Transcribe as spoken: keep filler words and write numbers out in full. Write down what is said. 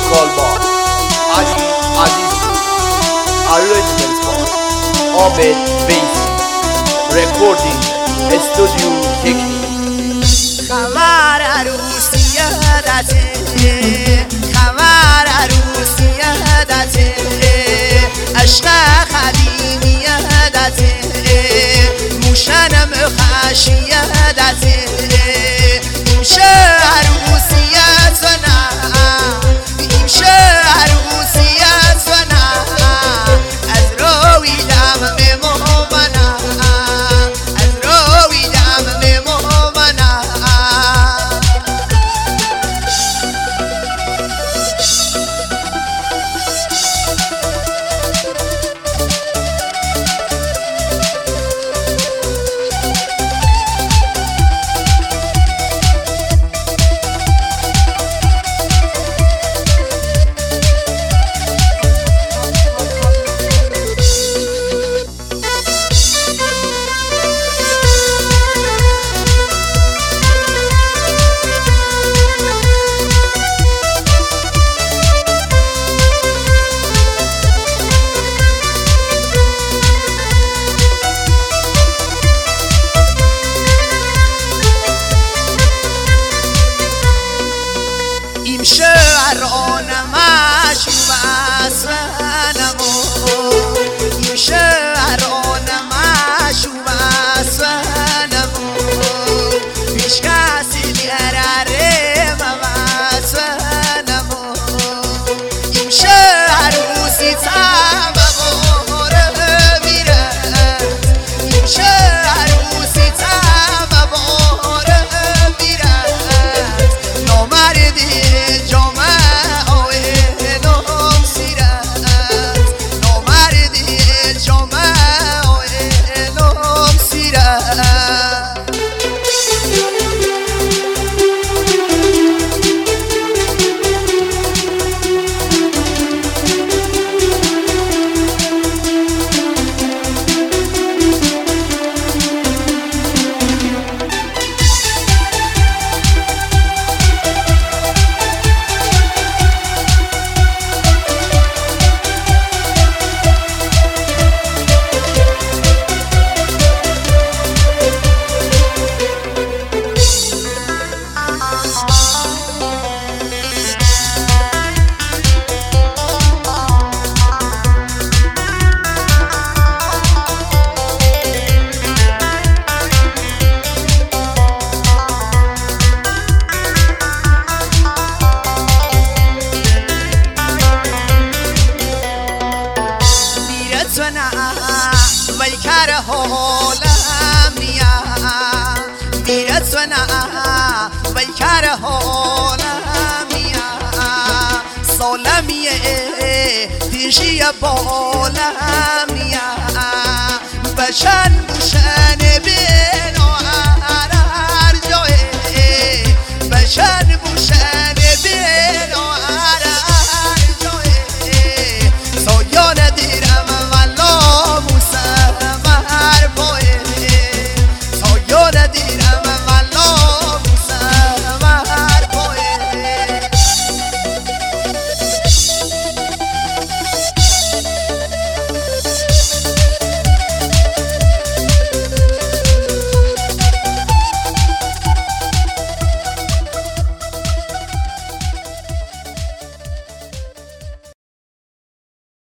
Kalba, Ali Azizpur. Arrangement by Abed Beisi. Recording Studio Technique. خبر عروسی یادته، خبر عروسی یادته، عشق قدیمی یادته، موشنم خشی یادته، ایمشه عروسیتنا، ایمشه عروسیتنا، از روی دم میمومنا، از روی دم میمومنا. این شعران مشوب اسفنمو، این شعران مشوب اسفنمو، هیچ کسی بیاره موسفنمو، این شعر روزی تباره میرد، این شعر روزی تباره میرد، نامردی ویکر حالم نیا میرد سنا ویکر حالم نیا سالمیه دیجی بالم نیا بشن بوشن